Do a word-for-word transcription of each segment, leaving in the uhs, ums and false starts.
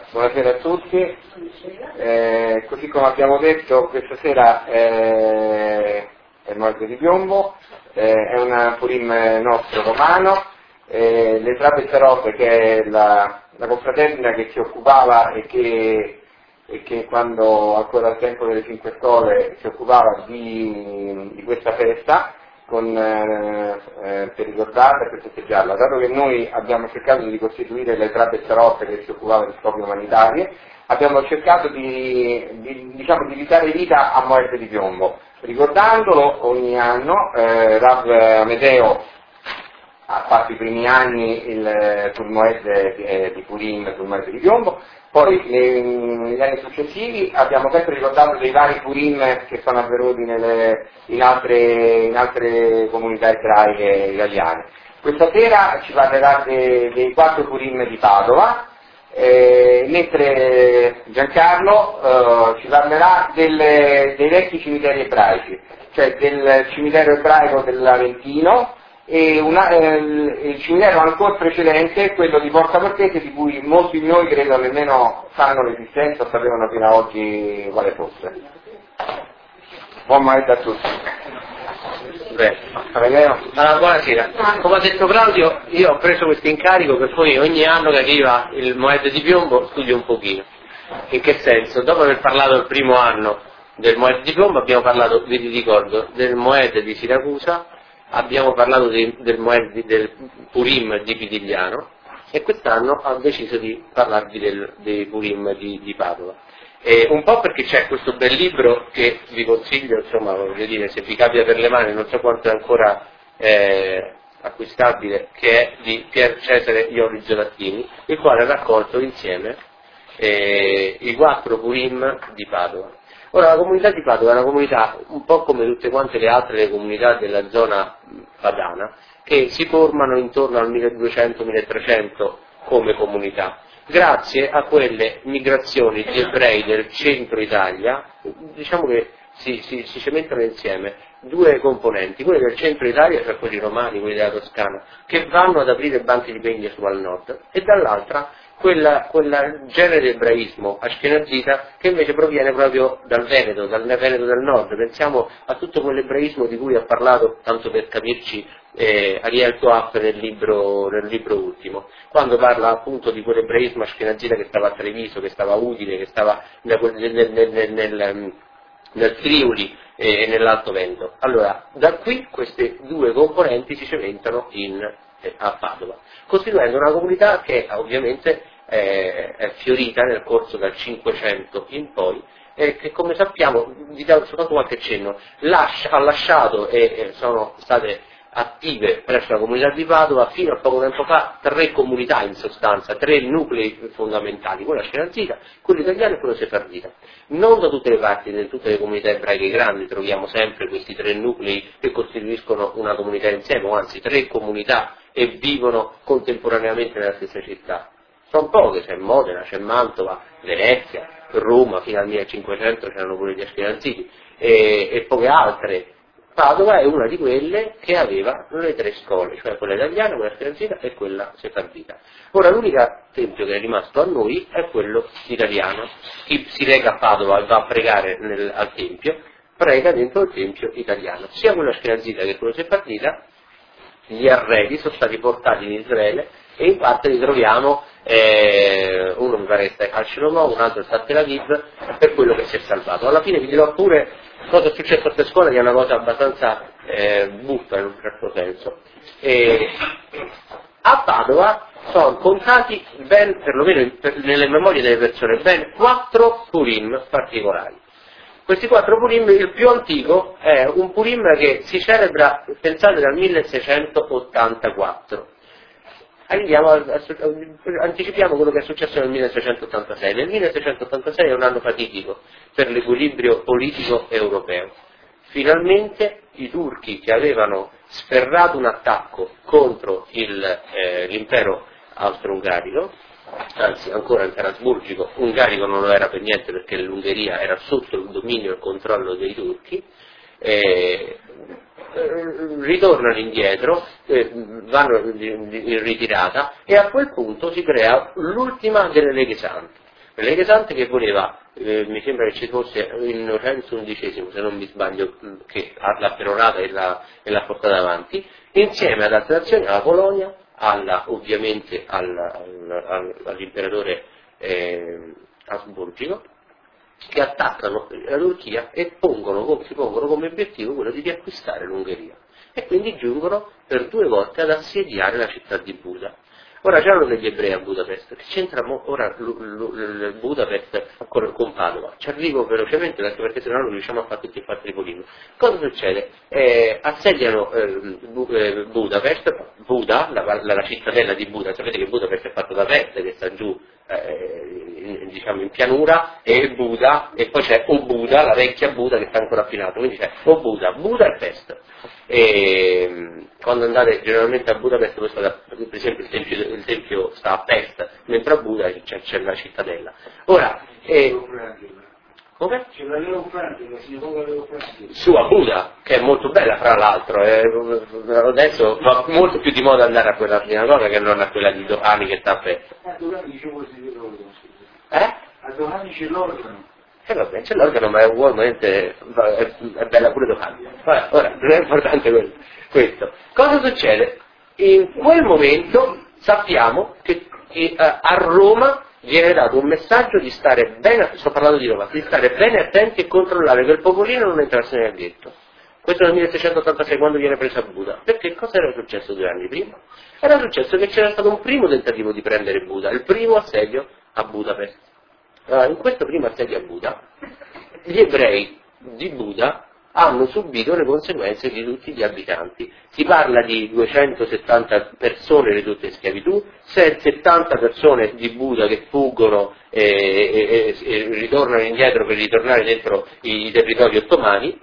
Buonasera a tutti. Eh, così come abbiamo detto, questa sera eh, è il Moedro di Piombo, eh, è un purim nostro romano. Eh, le Tra Bezzarotte, che è la, la confraternita che si occupava e che, e che quando ancora al tempo delle Cinque Stelle si occupava di, di questa festa, con, eh, eh, per ricordarla e per festeggiarla, dato che noi abbiamo cercato di costituire le Tra Bezzarotte che si occupava di scopi umanitari, abbiamo cercato di, di, diciamo, di dare vita a Moedro di Piombo. Ricordandolo ogni anno, eh, Rav Amedeo ha fatto i primi anni il, sul Moed eh, di Purim, sul Moed di Piombo, poi ne, negli anni successivi abbiamo sempre ricordato dei vari Purim che sono avvenuti nelle, in, altre, in altre comunità ebraiche italiane. Questa sera ci parlerà de, dei quattro Purim di Padova, eh, mentre Giancarlo eh, ci parlerà del, dei vecchi cimiteri ebraici, cioè del cimitero ebraico dell'Aventino, e una, eh, il cimitero ancora precedente, quello di Porta Portese, di cui molti di noi credo nemmeno sanno l'esistenza o sapevano fino ad oggi quale fosse. Buon marito a tutti. Beh, allora, buonasera. Come ha detto Claudio, io ho preso questo incarico per poi ogni anno che arriva il Moed di Piombo studio un pochino. In che senso? Dopo aver parlato il primo anno del Moed di Piombo abbiamo parlato, vi ricordo, del Moed di Siracusa, abbiamo parlato di, del, Moed, del Purim di Pitigliano e quest'anno ho deciso di parlarvi del, dei Purim di, di Padova. E un po' perché c'è questo bel libro che vi consiglio, insomma, voglio dire, se vi capita per le mani, non so quanto è ancora eh, acquistabile, che è di Pier Cesare Ioli Gelattini, il quale ha raccolto insieme eh, i quattro Purim di Padova. Ora, la comunità di Padova è una comunità un po' come tutte quante le altre le comunità della zona padana, che si formano intorno al milleduecento milletrecento come comunità, grazie a quelle migrazioni di ebrei del centro Italia, diciamo che si, si, si cementano insieme due componenti, quelli del centro Italia, cioè quelli romani, quelli della Toscana, che vanno ad aprire banchi di pegno su al nord, e dall'altra quella, quella genere di ebraismo ashkenazita che invece proviene proprio dal Veneto, dal Veneto del nord. Pensiamo a tutto quell'ebraismo di cui ha parlato, tanto per capirci, eh, Ariel Toaf nel libro, nel libro ultimo, quando parla appunto di quell'ebraismo ashkenazita che stava a Treviso, che stava a Udine, che stava nel, nel, nel, nel, nel, nel Friuli e nell'Alto Veneto. Allora, da qui queste due componenti si cementano in, eh, a Padova, costituendo una comunità che ovviamente eh, è fiorita nel corso dal Cinquecento in poi, e che, come sappiamo, vi do soltanto qualche cenno, lascia, ha lasciato e eh, sono state attive presso la comunità di Padova fino a poco tempo fa tre comunità, in sostanza, tre nuclei fondamentali, quello ashkenazita, quello italiano e quello sefardita. Non da tutte le parti, in tutte le comunità ebraiche grandi troviamo sempre questi tre nuclei che costituiscono una comunità insieme, o anzi tre comunità, e vivono contemporaneamente nella stessa città. Sono poche, c'è Modena, c'è Mantova, Venezia, Roma, fino al millecinquecento c'erano pure gli ashkenaziti, e, e poche altre. Padova è una di quelle che aveva le tre scuole, cioè quella italiana, quella ashkenazita e quella sefardita. Ora l'unico tempio che è rimasto a noi è quello italiano. Chi si reca a Padova e va a pregare nel, al tempio, prega dentro il tempio italiano. Sia quello ashkenazita che quello sefardita, gli arredi sono stati portati in Israele e in parte li troviamo, eh, uno mi pare sta a Shlomo, un altro sta a Tel Aviv, per quello che si è salvato. Alla fine vi dirò pure cosa è successo a queste scuole, che è una cosa abbastanza eh, buffa in un certo senso. E a Padova sono contati ben, perlomeno per, nelle memorie delle persone, ben quattro Purim particolari. Questi quattro Purim, il più antico è un Purim che si celebra, pensate, dal milleseicentottantaquattro. Arriviamo a, a, anticipiamo quello che è successo nel milleseicentottantasei. Nel milleseicentottantasei è un anno fatidico per l'equilibrio politico europeo. Finalmente i turchi, che avevano sferrato un attacco contro il, eh, l'impero austro-ungarico, anzi ancora impero asburgico, ungarico non lo era per niente perché l'Ungheria era sotto il dominio e il controllo dei turchi, eh, ritornano indietro, eh, vanno in ritirata, e a quel punto si crea l'ultima delle leghe sante. per le Leghe Sante, che voleva, eh, mi sembra che ci fosse Innocenzo undicesimo, se non mi sbaglio, che l'ha perorata e l'ha, e l'ha portata avanti, insieme ad altre nazioni, alla Polonia, alla, ovviamente al, al, all'imperatore eh, asburgico, che attaccano la Turchia e pongono, si pongono come obiettivo quello di riacquistare l'Ungheria. E quindi giungono per due volte ad assediare la città di Buda. Ora c'erano degli ebrei a Budapest, che c'entra mo, ora l, l, l, Budapest con, con Padova. Ci arrivo velocemente perché se no non riusciamo a fare tutti i fatti Tripolino. Cosa succede? Eh, assediano eh, Budapest, Buda, la, la, la cittadella di Buda, sapete che Budapest è fatto da Pest, che sta giù eh, in, diciamo in pianura, e Buda, e poi c'è O Buda, la vecchia Buda che sta ancora affinato, quindi c'è O Buda, Buda e Pest. E quando andate generalmente a Budapest, per esempio il tempio, il tempio sta a Pest, mentre a Buda c'è, c'è la cittadella. Ora, eh, come? C'è la Leofranti, la sinagoga Leofranti. Su a Buda, che è molto bella fra l'altro, eh, adesso va molto più di moda andare a quella sinagoga che non a quella di Dohani che sta a Pest. A Dohani dicevo così l'organo. Eh? A Dohani c'è l'organo. E eh vabbè, c'è l'organo, ma è ugualmente, è, è bella pure Dohani. Ora, ora, non è importante quello, questo. Cosa succede? In quel momento sappiamo che, che uh, a Roma viene dato un messaggio di stare bene, sto parlando di Roma, di stare bene attenti e controllare che il popolino non entrasse nel ghetto. Questo nel milleseicentottantasei, quando viene presa Buda. Perché cosa era successo due anni prima? Era successo che c'era stato un primo tentativo di prendere Buda, il primo assedio a Budapest. Allora, in questo primo assedio a Buda, gli ebrei di Buda hanno subito le conseguenze di tutti gli abitanti. Si parla di duecentosettanta persone ridotte in schiavitù, settanta persone di Buda che fuggono e, e, e ritornano indietro per ritornare dentro i, i territori ottomani,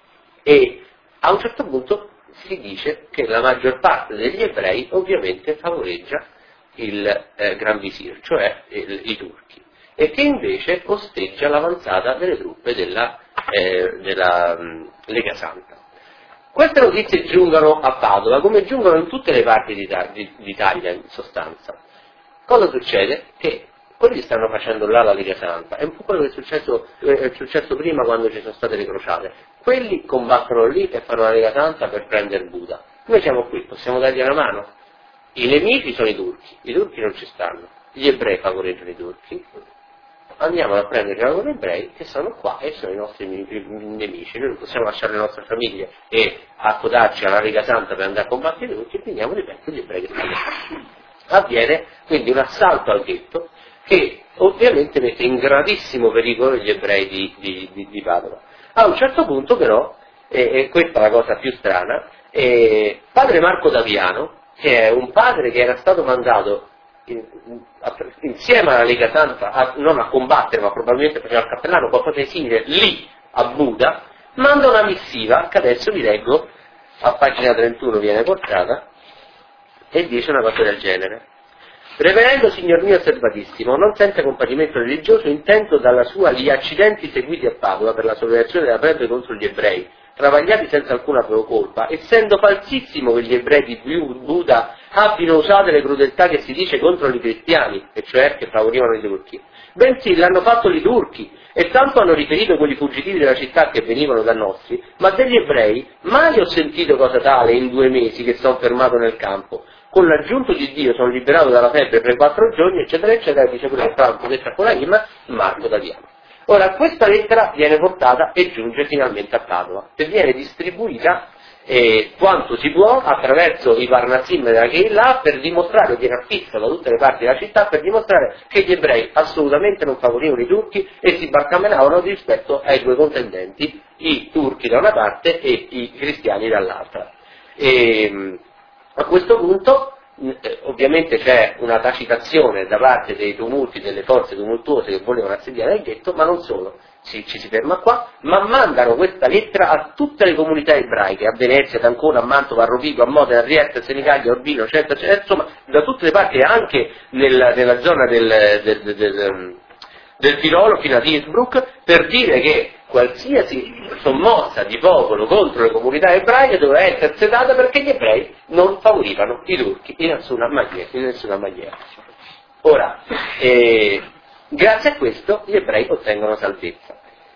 e a un certo punto si dice che la maggior parte degli ebrei ovviamente favoreggia il eh, Gran Visir, cioè il, i turchi, e che invece osteggia l'avanzata delle truppe della, eh, della mh, Lega Santa. Queste notizie giungono a Padova, come giungono in tutte le parti d'Italia in sostanza. Cosa succede? Che quelli stanno facendo là la Lega Santa, è un po' quello che è successo, eh, è successo prima quando ci sono state le crociate. Quelli combattono lì e fanno la Lega Santa per prendere Buda. Noi siamo qui, possiamo dargli una mano? I nemici sono i turchi, i turchi non ci stanno, gli ebrei favoreggiano i turchi, andiamo a prendere i loro ebrei che sono qua e sono i nostri nemici, noi non possiamo lasciare le nostre famiglie e accodarci alla Lega Santa per andare a combattere i turchi, e prendiamo di petto gli ebrei che stanno qua. Avviene quindi un assalto al ghetto che ovviamente mette in gravissimo pericolo gli ebrei di, di, di, di Padova. A un certo punto però, e, e questa è la cosa più strana, eh, padre Marco Daviano, che è un padre che era stato mandato in, a, insieme alla Lega Santa, a, non a combattere, ma probabilmente faceva il cappellano, qualcosa di simile, lì a Buda, manda una missiva, che adesso vi leggo, a pagina trentuno viene portata, e dice una cosa del genere. Reverendo signor mio osservatissimo, non senza compadimento religioso, intento dalla sua gli accidenti seguiti a Padova per la sollevazione della plebe contro gli ebrei, travagliati senza alcuna colpa, essendo falsissimo che gli ebrei di Buda abbiano usato le crudeltà che si dice contro i cristiani, e cioè che favorivano i turchi, bensì l'hanno fatto i turchi, e tanto hanno riferito quelli fuggitivi della città che venivano da nostri, ma degli ebrei mai ho sentito cosa tale in due mesi che sono fermato nel campo. Con l'aggiunto di Dio sono liberato dalla febbre per quattro giorni, eccetera, eccetera, dice pure tra un pochetto a Colaima, Marco Daviano. Ora, questa lettera viene portata e giunge finalmente a Padova, e viene distribuita eh, quanto si può attraverso i Parnassim della Keilah per dimostrare, viene affissa da tutte le parti della città per dimostrare che gli ebrei assolutamente non favorivano i turchi e si barcamenavano rispetto ai due contendenti, i turchi da una parte e i cristiani dall'altra. E, a questo punto eh, ovviamente c'è una tacitazione da parte dei tumulti, delle forze tumultuose che volevano assediare il ghetto, ma non solo, ci, ci si ferma qua, ma mandano questa lettera a tutte le comunità ebraiche, a Venezia, ad Ancona, a Mantova, a Rovigo, a Modena, a Riette, a Senigallia, a Urbino, eccetera, eccetera, insomma da tutte le parti, anche nel, nella zona del, del, del, del, del Tirolo fino ad Innsbruck, per dire che qualsiasi sommossa di popolo contro le comunità ebraiche doveva essere sedata perché gli ebrei non favorivano i turchi in nessuna maniera. In nessuna maniera. Ora, eh, Grazie a questo gli ebrei ottengono salvezza.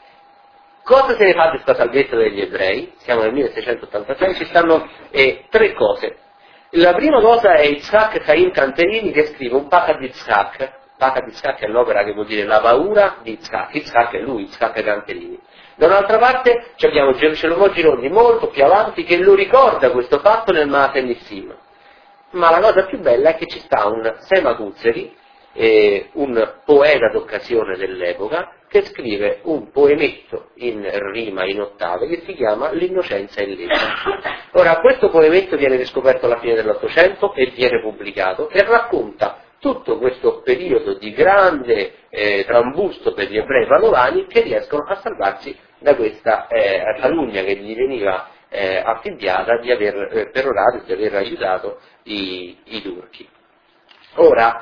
Cosa se ne fa di questa salvezza degli ebrei? Siamo nel milleseicentottantasei, ci stanno eh, tre cose. La prima cosa è Yitzhak Chaim Canterini che scrive un Pachad Yitzhak. Pachad Yitzhak è l'opera che vuol dire la paura di Yitzhak. Yitzhak è lui, Yitzhak Canterini. Da un'altra parte abbiamo Shlomo Giroldi molto più avanti che lo ricorda questo fatto nel Maasenissim. Ma la cosa più bella è che ci sta un Sema Kutzeri, eh, un poeta d'occasione dell'epoca, che scrive un poemetto in rima, in ottave, che si chiama L'innocenza illesa. Ora, questo poemetto viene riscoperto alla fine dell'Ottocento e viene pubblicato e racconta tutto questo periodo di grande eh, trambusto per gli ebrei padovani che riescono a salvarsi da questa eh, calunnia che gli veniva eh, affibbiata di aver eh, perorato, di aver aiutato i, i turchi. Ora,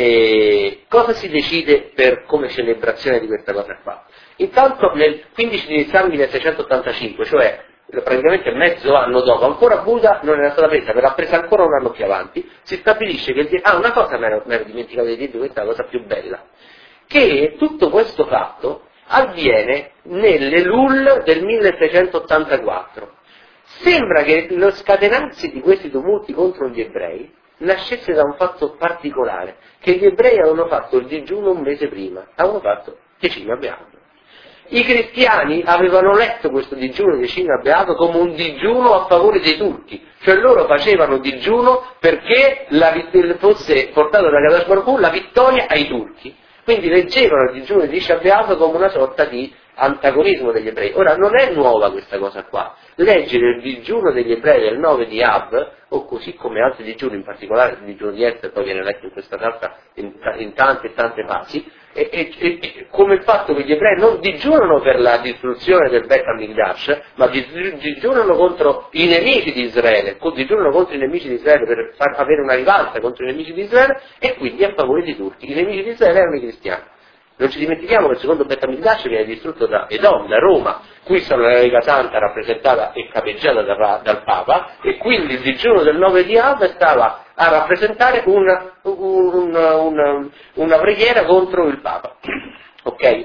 eh, cosa si decide per come celebrazione di questa cosa qua? Intanto nel quindici di Nissan milleseicentottantacinque, cioè praticamente mezzo anno dopo, ancora Buda non era stata presa, verrà presa ancora un anno più avanti, si stabilisce che il... Ah, una cosa mi ero, mi ero dimenticato di dirvi, questa è la cosa più bella, che tutto questo fatto avviene nell'Elul del milleseicentottantaquattro. Sembra che lo scatenarsi di questi tumulti contro gli ebrei nascesse da un fatto particolare, che gli ebrei avevano fatto il digiuno un mese prima, avevano fatto decina beato. I cristiani avevano letto questo digiuno di decina beato come un digiuno a favore dei turchi, cioè loro facevano digiuno perché la, fosse portato da Kadash Baruch Hu la vittoria ai turchi, quindi leggevano il digiuno di Tisha B'Av come una sorta di antagonismo degli ebrei. Ora non è nuova questa cosa qua, leggere il digiuno degli ebrei del nove di Av, o così come altri digiuni, in particolare il digiuno di Esther, poi viene letto in questa carta in, in tante e tante fasi, e, e, e, come il fatto che gli ebrei non digiunano per la distruzione del Bet HaMikdash, ma digiunano contro i nemici di Israele, digiunano contro i nemici di Israele per far avere una rivalsa contro i nemici di Israele, e quindi a favore di tutti. I nemici di Israele erano i cristiani. Non ci dimentichiamo che il secondo Bet HaMikdash viene distrutto da Edom, da Roma, qui sono la Lega Santa rappresentata e capeggiata da, dal Papa, e quindi il digiuno del nove di Av stava a rappresentare una, una, una, una preghiera contro il Papa. Ok?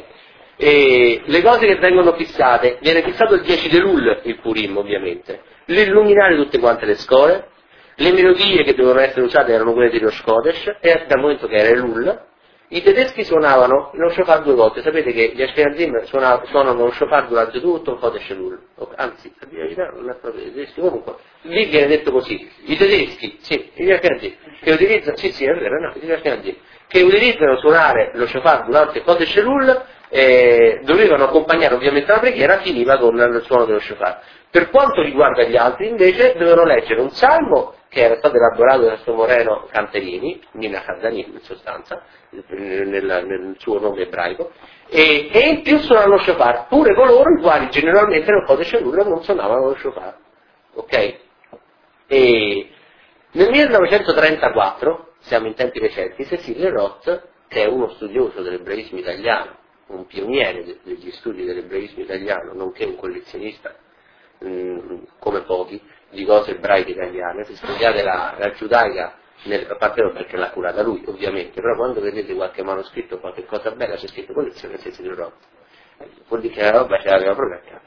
E le cose che vengono fissate, viene fissato il dieci di Elul, il Purim ovviamente, l'illuminare tutte quante le scuole, le melodie che dovevano essere usate erano quelle di Rosh Kodesh, e dal momento che era Elul, i tedeschi suonavano lo shofar due volte. Sapete che gli Ashkenazim suonano lo shofar durante tutto il Kodesh Elul, anzi, a dire la verità non è proprio i tedeschi, comunque lì viene detto così, i tedeschi, sì, gli Ashkenazim, che utilizzano, sì sì è vero, no, gli Ashkenazim, che utilizzano suonare lo shofar durante il Kodesh Elul, eh, dovevano accompagnare ovviamente la preghiera, finiva con il suono dello shofar. Per quanto riguarda gli altri invece dovevano leggere un salmo che era stato elaborato da questo Moreno Canterini, Nina Kazzanin in sostanza, nel, nel suo nome ebraico, e, e in più suonavano lo shofar, pure coloro i quali generalmente nel Kodesh Elul non suonavano lo shofar. Ok? E nel millenovecentotrentaquattro, siamo in tempi recenti, Cecil Roth, che è uno studioso dell'ebraismo italiano, un pioniere de, degli studi dell'ebraismo italiano, nonché un collezionista mh, come pochi, di cose ebraiche italiane, se studiate la, la giudaica, nel, a parte perché l'ha curata lui ovviamente, però quando vedete qualche manoscritto, qualche cosa bella, c'è scritto collezione Cecil Roth, vuol dire che la roba ce l'aveva proprio a casa.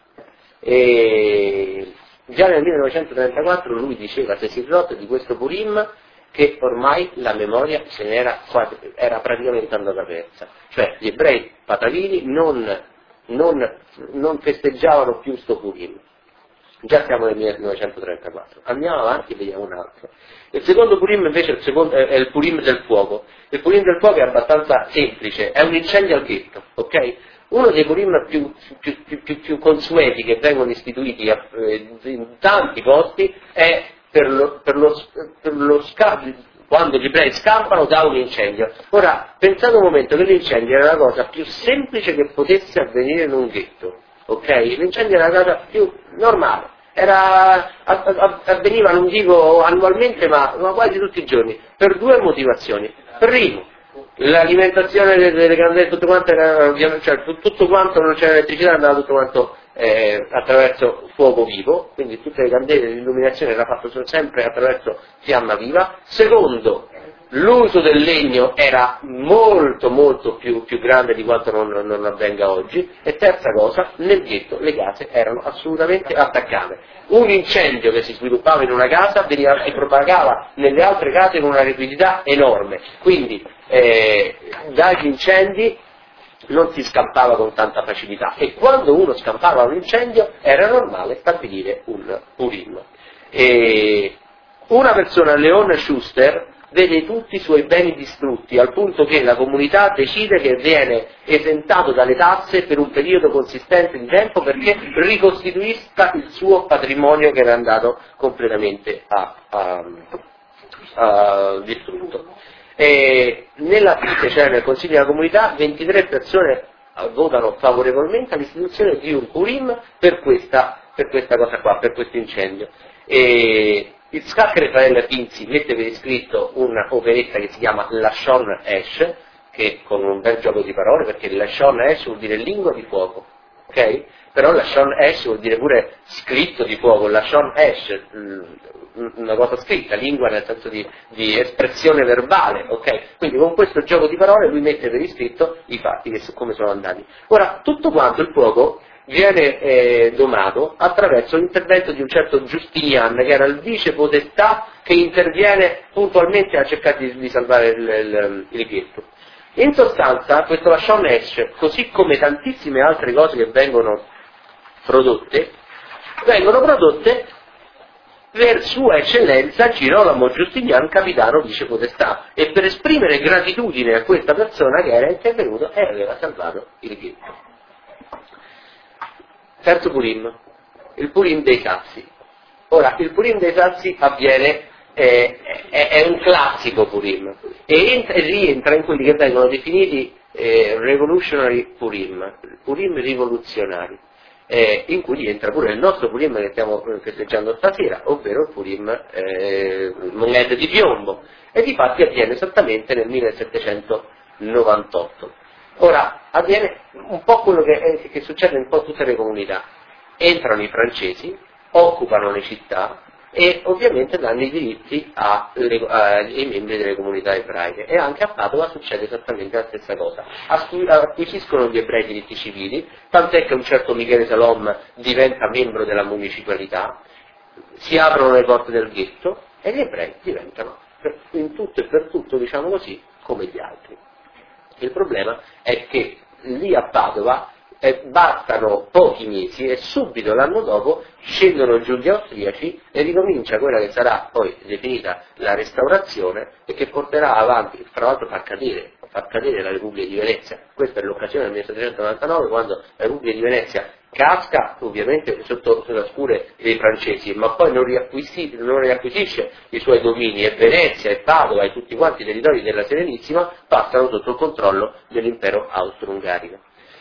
E già nel millenovecentotrentaquattro lui diceva a Cecil Roth di questo Purim che ormai la memoria se n'era quasi, era praticamente andata persa, cioè gli ebrei patavini non, non, non festeggiavano più sto Purim. Già siamo nel millenovecentotrentaquattro. Andiamo avanti e vediamo un altro. Il secondo Purim invece è il, secondo, è il Purim del fuoco. Il Purim del fuoco è abbastanza semplice, è un incendio al ghetto, ok? Uno dei Purim più, più, più, più, più consueti che vengono istituiti a, eh, in tanti posti è per lo, per lo, per lo scambio, quando gli ebrei scampano da un incendio. Ora, pensate un momento che l'incendio era la cosa più semplice che potesse avvenire in un ghetto. Ok? L'incendio era la cosa più normale, era, avveniva, non dico annualmente, ma, ma quasi tutti i giorni, per due motivazioni. Primo, l'alimentazione delle, delle candele, tutto quanto era, cioè, tutto quanto non c'era elettricità, andava tutto quanto eh, attraverso fuoco vivo, quindi tutte le candele, l'illuminazione era fatta sempre attraverso fiamma viva. Secondo, l'uso del legno era molto molto più, più grande di quanto non, non avvenga oggi, e terza cosa, nel ghetto le case erano assolutamente attaccate. Un incendio che si sviluppava in una casa veniva, si propagava nelle altre case con una rapidità enorme, quindi eh, dagli incendi non si scampava con tanta facilità, e quando uno scampava un incendio era normale stabilire un Purim. E una persona, Leon Schuster, vede tutti i suoi beni distrutti, al punto che la comunità decide che viene esentato dalle tasse per un periodo consistente di tempo perché ricostituisca il suo patrimonio che era andato completamente a, a, a distrutto. E nella fine, cioè nel Consiglio della Comunità, ventitré persone votano favorevolmente all'istituzione di un Purim per questa, per questa cosa qua, per questo incendio. E Yitzhak Rafael Pinzi mette per iscritto un'operetta che si chiama Lashon Esh, che con un bel gioco di parole, perché Lashon Esh vuol dire lingua di fuoco, ok? Però Lashon Esh vuol dire pure scritto di fuoco, Lashon Esh, una cosa scritta, lingua nel senso di, di espressione verbale, ok? Quindi con questo gioco di parole lui mette per iscritto i fatti, che come sono andati. Ora, tutto quanto il fuoco viene eh, domato attraverso l'intervento di un certo Giustinian, che era il vice potestà che interviene puntualmente a cercare di, di salvare il, il, il ghetto. In sostanza, questo Lashon Esh, così come tantissime altre cose che vengono prodotte, vengono prodotte per Sua Eccellenza Girolamo Giustinian, capitano vice potestà, e per esprimere gratitudine a questa persona che era intervenuto e aveva salvato il ghetto. Terzo Purim, il Purim dei Sazi. Ora, il Purim dei Sazi avviene, eh, è, è un classico Purim, e, entra, e rientra in quelli che vengono definiti eh, Revolutionary Purim, Purim rivoluzionari, eh, in cui rientra pure il nostro Purim che stiamo festeggiando stasera, ovvero il Purim eh, Moed di piombo, e difatti avviene esattamente nel millesettecentonovantotto. Ora, avviene un po' quello che, è, che succede in un po' tutte le comunità. Entrano i francesi, occupano le città e ovviamente danno i diritti alle, ai membri delle comunità ebraiche. E anche a Padova succede esattamente la stessa cosa. Acquisiscono gli ebrei diritti civili, tant'è che un certo Michele Salom diventa membro della municipalità, si aprono le porte del ghetto e gli ebrei diventano in tutto e per tutto, diciamo così, come gli altri. Il problema è che lì a Padova eh, bastano pochi mesi e subito l'anno dopo scendono giù gli austriaci e ricomincia quella che sarà poi definita la restaurazione e che porterà avanti, tra l'altro fa cadere, fa cadere la Repubblica di Venezia. Questa è l'occasione del millesettecentonovantanove, quando la Repubblica di Venezia casca ovviamente sotto le scure dei francesi, ma poi non, non riacquisisce i suoi domini, e Venezia e Padova e tutti quanti i territori della Serenissima passano sotto il controllo dell'impero austro-ungarico.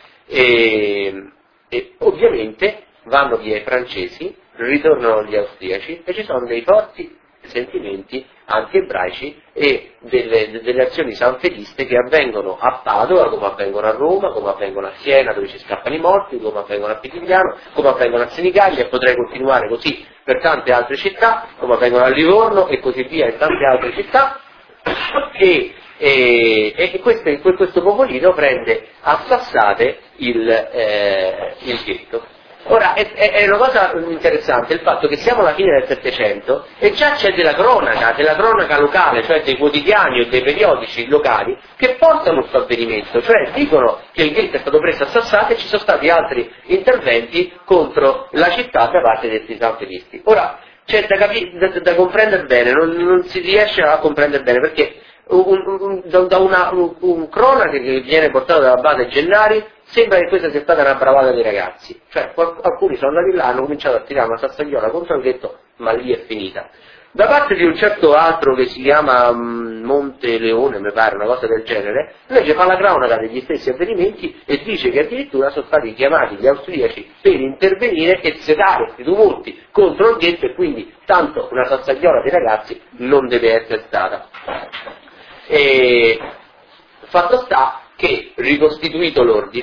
E, e ovviamente vanno via i francesi, ritornano gli austriaci e ci sono dei forti sentimenti anti-ebraici e delle, delle azioni sanfediste che avvengono a Padova, come avvengono a Roma, come avvengono a Siena dove ci scappano i morti, come avvengono a Pitigliano, come avvengono a Senigallia, e potrei continuare così per tante altre città, come avvengono a Livorno e così via in tante altre città, e, e, e questo, questo popolino prende a sassate il, eh, il ghetto. Ora, è, è una cosa interessante il fatto che siamo alla fine del Settecento e già c'è della cronaca, della cronaca locale, cioè dei quotidiani o dei periodici locali che portano questo avvenimento, cioè dicono che il ghetto è stato preso a sassate e ci sono stati altri interventi contro la città da parte dei sanfedisti. Ora, c'è da, capi- da, da comprendere bene, non, non si riesce a comprendere bene perché un, un, da una un, un cronaca che viene portato dall'abate Gennari sembra che questa sia stata una bravata dei ragazzi, cioè alcuni sono andati là, hanno cominciato a tirare una sassagliola contro il ghetto, ma lì è finita. Da parte di un certo altro che si chiama um, Monte Leone, mi pare, una cosa del genere, invece fa la cronaca degli stessi avvenimenti e dice che addirittura sono stati chiamati gli austriaci per intervenire e sedare questi tumulti contro il ghetto, e quindi tanto una sassagliola dei ragazzi non deve essere stata. E fatto sta che, ricostituito l'ordine,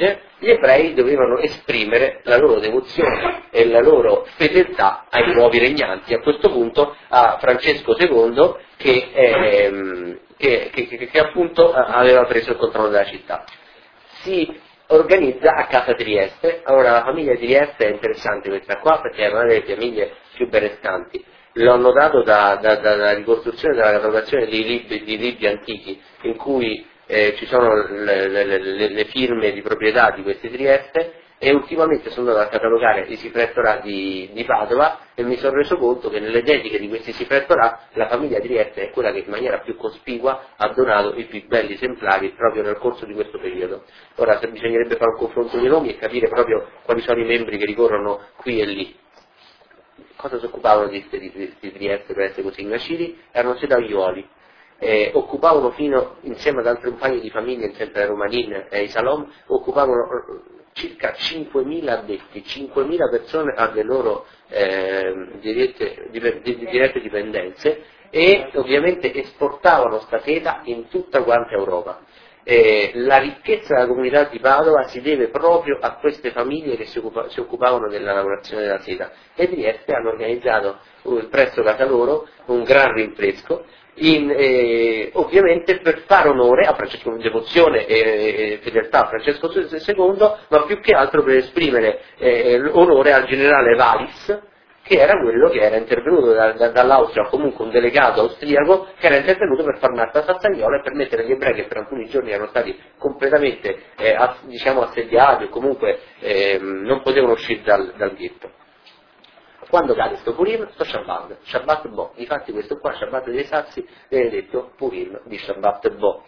gli ebrei dovevano esprimere la loro devozione e la loro fedeltà ai nuovi regnanti, a questo punto a Francesco secondo che, ehm, che, che, che, che appunto aveva preso il controllo della città. Si organizza a casa Trieste. Allora la famiglia Trieste è interessante questa qua perché è una delle famiglie più benestanti. L'ho notato da, da, da, dalla ricostruzione, dalla catalogazione di libri, di libri antichi in cui eh, ci sono le, le, le, le firme di proprietà di questi Trieste, e ultimamente sono andato a catalogare i Sifrettorà di, di Padova e mi sono reso conto che nelle dediche di questi Sifrettorà la famiglia Trieste è quella che in maniera più cospicua ha donato i più belli esemplari proprio nel corso di questo periodo. Ora se bisognerebbe fare un confronto di nomi e capire proprio quali sono i membri che ricorrono qui e lì. Cosa si occupavano di, di, di, di Trieste per essere così ignaciti? Erano sedagliuoli. Eh, occupavano fino, insieme ad altri un paio di famiglie, sempre Romanin e i Salom, occupavano circa cinquemila addetti, cinquemila persone alle loro eh, dirette, dirette dipendenze, e ovviamente esportavano sta seta in tutta quanta Europa. Eh, la ricchezza della comunità di Padova si deve proprio a queste famiglie che si, occupa, si occupavano della lavorazione della seta, e Trieste hanno organizzato uh, presso casa loro un gran rinfresco, in, eh, ovviamente per fare onore a Francesco, devozione e, e fedeltà a Francesco secondo, ma più che altro per esprimere eh, onore al generale Wallis, che era quello che era intervenuto da, da, dall'Austria, o comunque un delegato austriaco che era intervenuto per fare un'altra Sassaiola e permettere agli ebrei, che per alcuni giorni erano stati completamente eh, ass, diciamo assediati o comunque eh, non potevano uscire dal, dal ghetto. Quando cade sto Purim, sto Shabbat, Shabbat Bo, difatti questo qua, Shabbat dei Sassi, viene detto Purim di Shabbat Bo.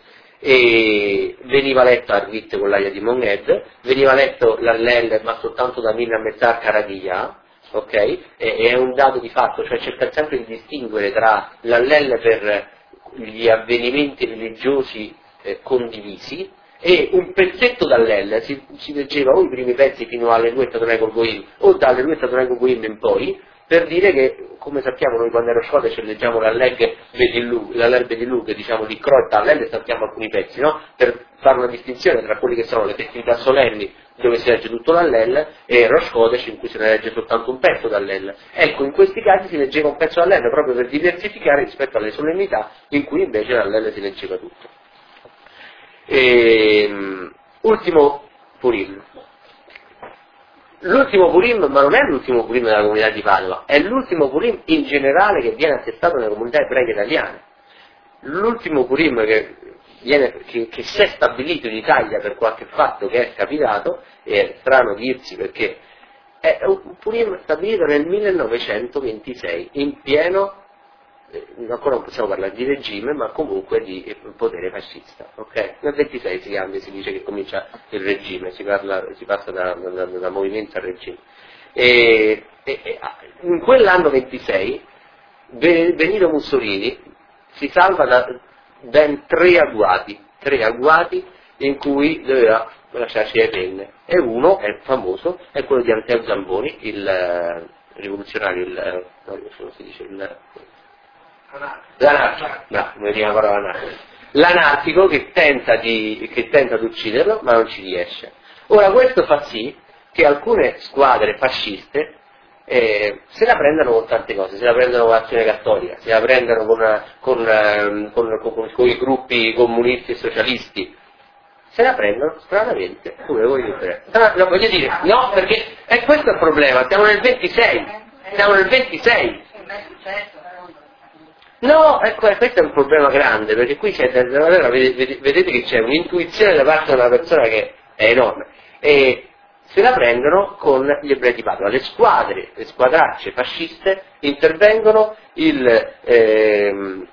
E veniva letto a Rit con l'aia di Moned, veniva letto l'Allel ma soltanto da Minna Mezzar Karaghia, ok? E, è un dato di fatto, cioè cerca sempre di distinguere tra l'Allel per gli avvenimenti religiosi eh, condivisi, e un pezzetto dall'L si, si leggeva o i primi pezzi fino all'Eluetta Tonegol Goim o dall'Eluetta Tonegol Goim in poi, per dire che, come sappiamo noi quando ero a scuola ci leggiamo l'Alleg Bedillu, che diciamo di Crotta all'L, sappiamo alcuni pezzi, no? Per fare una distinzione tra quelli che sono le festività solenni dove si legge tutto l'Allel e Rosh Chodesh in cui se ne legge soltanto un pezzo dall'L. Ecco, in questi casi si leggeva un pezzo dall'L proprio per diversificare rispetto alle solennità in cui invece dall'L si leggeva tutto. E, um, ultimo Purim. L'ultimo Purim, ma non è l'ultimo Purim della comunità di Padova, è l'ultimo Purim in generale che viene attestato nelle comunità ebraiche italiane. L'ultimo Purim che, viene, che, che si è stabilito in Italia per qualche fatto che è capitato, e è strano dirsi perché è un Purim stabilito nel millenovecentoventisei, in pieno, ancora non possiamo parlare di regime, ma comunque di potere fascista, ok? Nel ventisei si cambia, si dice che comincia il regime, si, parla, si passa da, da, da movimento al regime. E, e, e in quell'anno ventisei Benito Mussolini si salva da ben tre agguati, tre agguati in cui doveva lasciarci le penne, e uno è famoso, è quello di Anteo Zamboni, il eh, rivoluzionario, il, no, come si dice, il l'anarchico, no, non mi parola anarchico. L'anarchico che tenta di che tenta di ucciderlo, ma non ci riesce. Ora questo fa sì che alcune squadre fasciste eh, se la prendano con tante cose, se la prendono con l'Azione Cattolica, se la prendono con, con, con, con, con, con i gruppi comunisti e socialisti, se la prendono stranamente come voi dite. No, voglio dire, no, perché è questo il problema, siamo nel ventisei, siamo nel ventisei. No, ecco, questo è un problema grande, perché qui c'è, vedete che c'è un'intuizione da parte di una persona che è enorme, e se la prendono con gli ebrei di Padova. Le squadre, le squadracce fasciste intervengono il, ehm,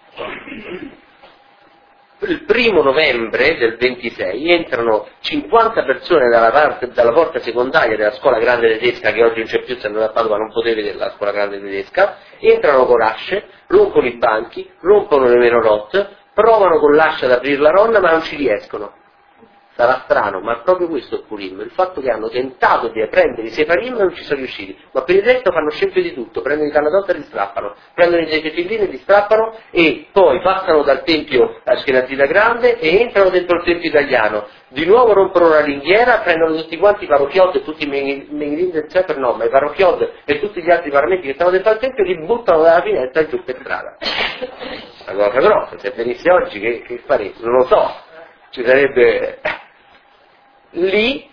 il primo novembre del ventisei, entrano cinquanta persone dalla, parte, dalla porta secondaria della scuola grande tedesca, che oggi non c'è più, se andate a Padova non potete vedere la scuola grande tedesca, entrano con asce, rompono i banchi, rompono le menorotte, provano con l'ascia ad aprire la ronna ma non ci riescono. Sarà strano, ma proprio questo è il Purim, il fatto che hanno tentato di prendere i Sefarim e non ci sono riusciti, ma per il resto fanno scempio di tutto, prendono i Tanadot e li strappano, prendono i Tefillin e li strappano e poi passano dal Tempio Ashkenazita Grande e entrano dentro il Tempio italiano, di nuovo rompono la ringhiera, prendono tutti quanti i Parochiod e tutti i Meghilin del Sefer, no, ma i Parochiod e tutti gli altri paramenti che stanno dentro al Tempio li buttano dalla finestra e giù per strada. Una cosa grossa, se venisse oggi che, che faremo? Non lo so, ci sarebbe... Lì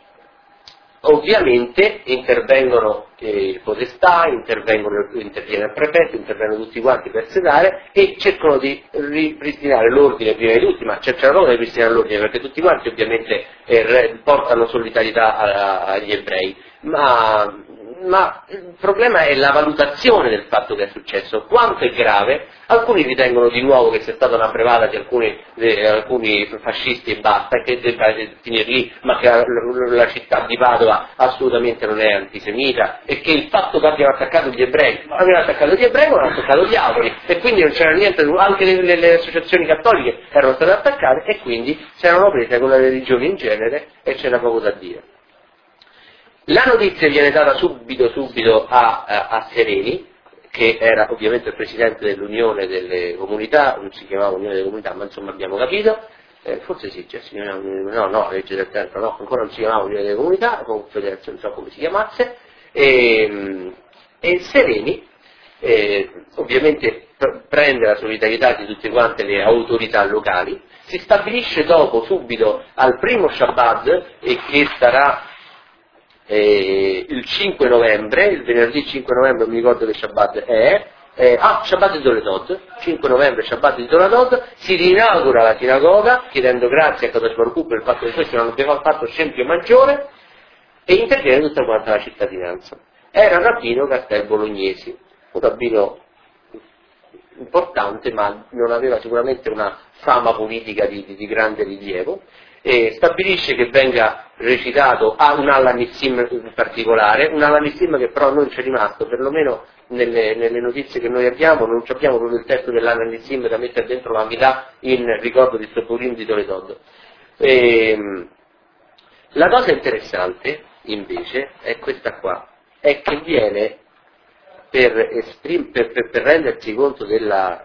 ovviamente intervengono eh, il podestà, intervengono, interviene il prefetto, intervengono tutti quanti per sedare e cercano di ripristinare l'ordine prima di tutti, ma cercano loro di ripristinare l'ordine perché tutti quanti ovviamente eh, portano solidarietà a, agli ebrei, ma, ma il problema è la valutazione del fatto che è successo, quanto è grave. Alcuni ritengono di nuovo che sia stata una brevata di alcuni, di alcuni fascisti e basta, e che debba finire lì, ma che la, la città di Padova assolutamente non è antisemita, e che il fatto che abbiano attaccato gli ebrei, avevano attaccato gli ebrei, ma hanno attaccato gli altri, e quindi non c'era niente, anche le, le, le associazioni cattoliche erano state attaccate, e quindi si erano prese con la religione in genere, e c'era poco da dire. La notizia viene data subito, subito a, a, a Sereni, che era ovviamente il presidente dell'Unione delle Comunità, non si chiamava Unione delle Comunità, ma insomma abbiamo capito, eh, forse sì, cioè, si chiamava, no, no, legge del tempo, no, ancora non si chiamava Unione delle Comunità, Confederazione, non so come si chiamasse, e, e Sereni eh, ovviamente pr- prende la solidarietà di tutte quante le autorità locali, si stabilisce dopo, subito, al primo Shabbat, e che sarà Eh, il cinque novembre, il venerdì cinque novembre, non mi ricordo che Shabbat è, eh, ah, Shabbat di Toledot, cinque novembre Shabbat di Toledot, si rinaugura la sinagoga, chiedendo grazie a Kadosh Baruch Hu per il fatto che questo non abbiamo fatto scempio maggiore, e interviene tutta quanta la cittadinanza. Era un rabbino Castel Bolognesi, un rabbino importante, ma non aveva sicuramente una fama politica di, di, di grande rilievo, e stabilisce che venga recitato a un Alanissim in particolare, un Alanissim che però non c'è rimasto, perlomeno nelle, nelle notizie che noi abbiamo, non abbiamo proprio il testo dell'Alanissim da mettere dentro la Milà in ricordo di Stopurim di Toledod. E, la cosa interessante invece è questa qua, è che viene per, esprim- per, per, per rendersi conto della,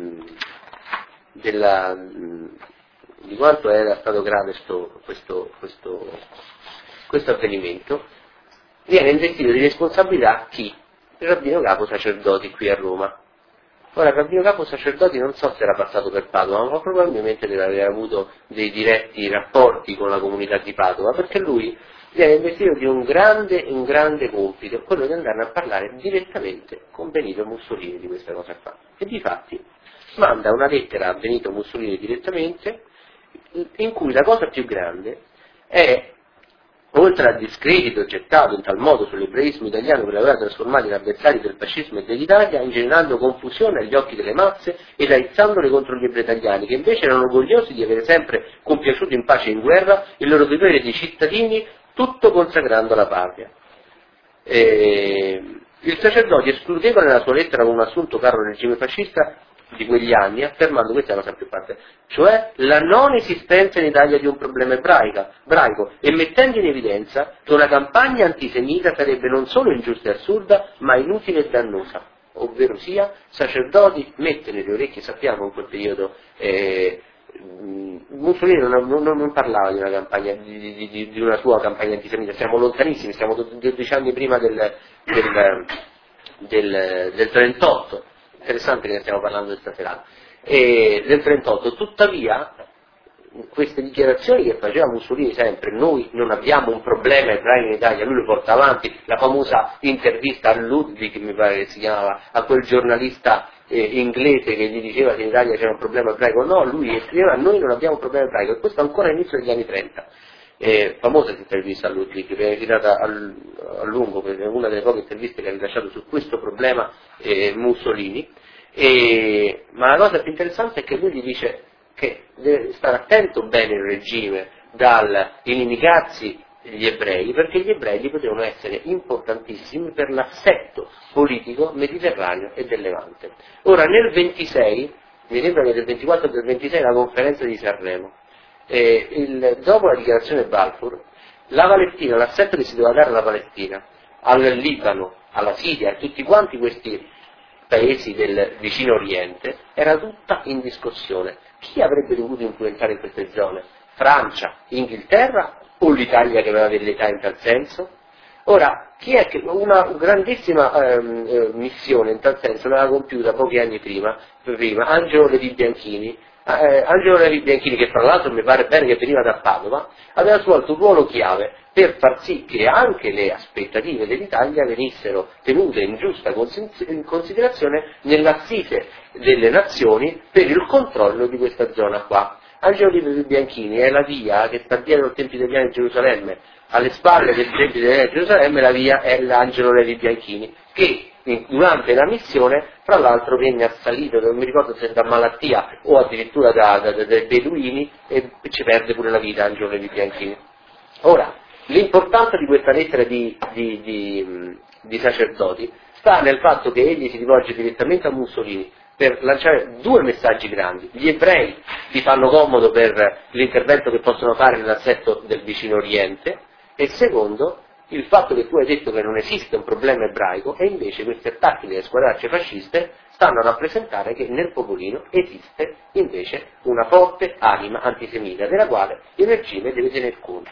della di quanto era stato grave sto, questo, questo, questo avvenimento, viene investito di responsabilità chi? Il rabbino capo sacerdoti qui a Roma. Ora, il rabbino capo sacerdoti non so se era passato per Padova, ma probabilmente deve aver avuto dei diretti rapporti con la comunità di Padova, perché lui viene investito di un grande, un grande compito, quello di andare a parlare direttamente con Benito Mussolini di questa cosa qua. E difatti manda una lettera a Benito Mussolini direttamente, in cui la cosa più grande è, oltre al discredito gettato in tal modo sull'ebraismo italiano per aver trasformato in avversari del fascismo e dell'Italia, ingenerando confusione agli occhi delle masse ed aizzandole contro gli ebrei italiani, che invece erano orgogliosi di avere sempre compiaciuto in pace e in guerra il loro dovere di cittadini, tutto consacrando la patria. E il sacerdote escludeva nella sua lettera un assunto caro al regime fascista di quegli anni, affermando questa è la cosa più parte, cioè la non esistenza in Italia di un problema ebraica, ebraico, e mettendo in evidenza che una campagna antisemita sarebbe non solo ingiusta e assurda, ma inutile e dannosa, ovvero sia, sacerdoti mette nelle orecchie, sappiamo in quel periodo, eh, Mussolini non, non, non parlava di una campagna, di, di, di una sua campagna antisemita, siamo lontanissimi, siamo dodici anni prima del, del, del, del trentotto, interessante che ne stiamo parlando questa serata, e del trentotto, tuttavia queste dichiarazioni che faceva Mussolini sempre, noi non abbiamo un problema ebraico in Italia, lui lo porta avanti, la famosa intervista a Ludwig, mi pare che si chiamava, a quel giornalista eh, inglese che gli diceva che in Italia c'era un problema ebraico, no, lui scriveva noi non abbiamo un problema ebraico, e questo ancora all'inizio degli anni trenta. Eh, famosa questa intervista a Ludwig, che viene tirata a, a lungo, perché è una delle poche interviste che ha rilasciato su questo problema eh, Mussolini, e, ma la cosa più interessante è che lui gli dice che deve stare attento bene il regime dal inimicarsi gli ebrei, perché gli ebrei gli potevano essere importantissimi per l'assetto politico mediterraneo e del Levante. Ora nel ventisei, mi sembra che del ventiquattro e del ventisei la conferenza di Sanremo, eh, il, dopo la dichiarazione Balfour, la Palestina, l'assetto che si doveva dare alla Palestina, al Libano, alla Siria, a tutti quanti questi paesi del vicino Oriente, era tutta in discussione. Chi avrebbe dovuto influenzare in queste zone? Francia, Inghilterra o l'Italia che aveva velleità in tal senso? Ora, chi è che una grandissima ehm, eh, missione in tal senso l'aveva compiuta pochi anni prima, prima Angelo Levi Bianchini, eh, Angelo Levi Bianchini, che fra l'altro mi pare bene che veniva da Padova, aveva svolto un ruolo chiave per far sì che anche le aspettative dell'Italia venissero tenute in giusta considerazione nell'assise delle nazioni per il controllo di questa zona qua. Angelo Levi Bianchini è la via che sta dietro il Tempio italiano di Gerusalemme, alle spalle del Tempio italiano di Gerusalemme la via è l'Angelo Levi Bianchini, che durante la missione fra l'altro venne assalito, non mi ricordo se da malattia o addirittura da, da, da, dai beduini, e ci perde pure la vita Angelo Levi Bianchini. Ora, l'importanza di questa lettera di, di, di, di sacerdoti sta nel fatto che egli si rivolge direttamente a Mussolini per lanciare due messaggi grandi. Gli ebrei ti fanno comodo per l'intervento che possono fare nell'assetto del vicino Oriente, e secondo, il fatto che tu hai detto che non esiste un problema ebraico, e invece questi attacchi delle squadracce fasciste stanno a rappresentare che nel popolino esiste invece una forte anima antisemita della quale il regime deve tener conto.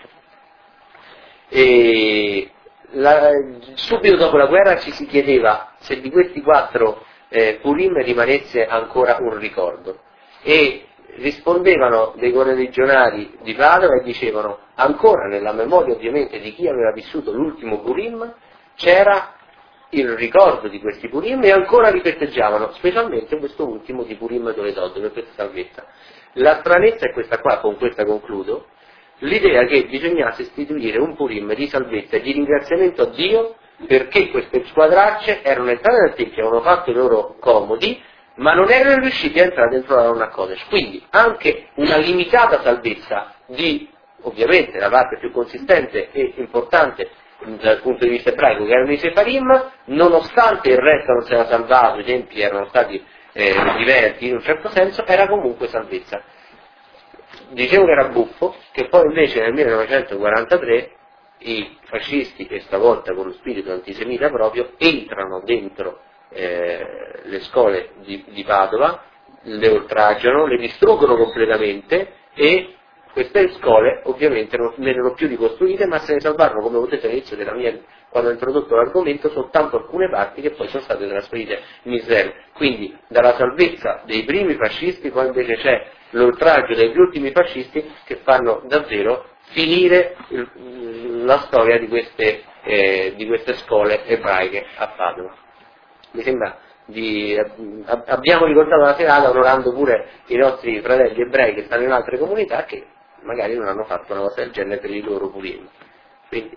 E la, subito dopo la guerra ci si chiedeva se di questi quattro eh, Purim rimanesse ancora un ricordo, e rispondevano dei correligionari di Padova e dicevano: ancora nella memoria ovviamente di chi aveva vissuto l'ultimo Purim c'era il ricordo di questi Purim, e ancora li festeggiavano, specialmente questo ultimo di Purim Toledot, per questa salvezza. La stranezza è questa qua, con questa concludo, l'idea che bisognasse istituire un Purim di salvezza e di ringraziamento a Dio perché queste squadracce erano entrate nel Tempio, avevano fatto i loro comodi, ma non erano riusciti a entrare dentro la Arona Kodesh. Quindi anche una limitata salvezza di, ovviamente, la parte più consistente e importante dal punto di vista ebraico, che erano i Sefarim, nonostante il resto non si era salvato, i tempi erano stati eh, diversi in un certo senso, era comunque salvezza. Dicevo che era buffo, che poi invece nel millenovecentoquarantatré i fascisti, e stavolta con lo spirito antisemita proprio, entrano dentro eh, le scuole di, di Padova, le oltraggiano, le distruggono completamente, e queste scuole ovviamente non vennero più ricostruite, ma se ne salvarono, come potete all'inizio della mia, quando ho introdotto l'argomento, soltanto alcune parti che poi sono state trasferite in Israele. Quindi dalla salvezza dei primi fascisti poi invece c'è l'oltraggio degli ultimi fascisti che fanno davvero finire il, la storia di queste, eh, di queste scuole ebraiche a Padova. Mi sembra di, ab, abbiamo ricordato la serata onorando pure i nostri fratelli ebrei che stanno in altre comunità che magari non hanno fatto una cosa del genere per i loro Purim. Quindi,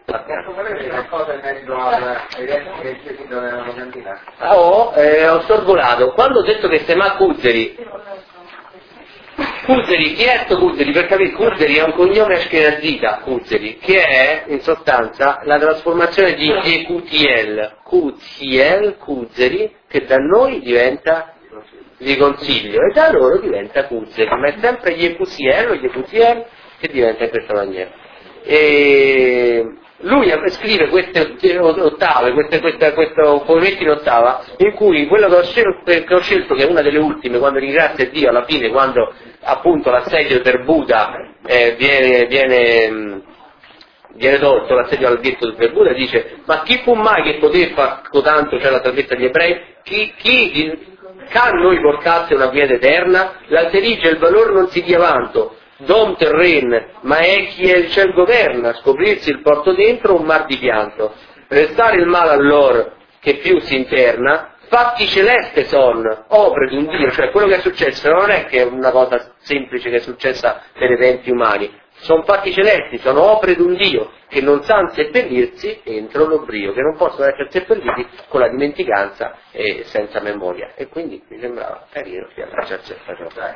ah, oh, eh, ho sorvolato. Quando ho detto che Semà Kuzeri, Kuzeri, chi è sto Kuzeri? Per capire, Kuzeri è un cognome ashkenazita, Kuzeri, che è in sostanza la trasformazione di Yekutiel, Kuziel, Kuzeri, che da noi diventa vi consiglio, e da loro diventa Kuzeri, ma è sempre Yekutiel o Yekutiel che diventa in questa maniera. E lui scrive queste ottave, queste, queste, questo poemetto in ottava, in cui quello che ho, scelto, che ho scelto, che è una delle ultime, quando ringrazia Dio alla fine, quando appunto l'assedio per Buda eh, viene, viene, viene tolto, l'assedio al ghetto per Buda, dice: ma chi fu mai che poté far tanto, cioè la salvezza degli ebrei? Chi, chi ca noi portasse una quiete eterna? L'alterigia il valore non si dia vanto, Dom terren, ma è chi è il ciel governa, scoprirsi il porto dentro un mar di pianto, restare il male all'or che più si interna, fatti celeste son, opere di un Dio, cioè quello che è successo non è che è una cosa semplice che è successa per eventi umani, sono fatti celesti, sono opere di un Dio che non sanno seppellirsi entro l'oblio, che non possono essere seppelliti con la dimenticanza e senza memoria. E quindi mi sembrava carino che abbracciarsi a questa cosa.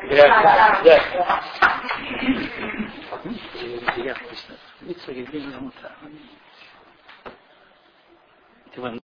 Grazie. Grazie.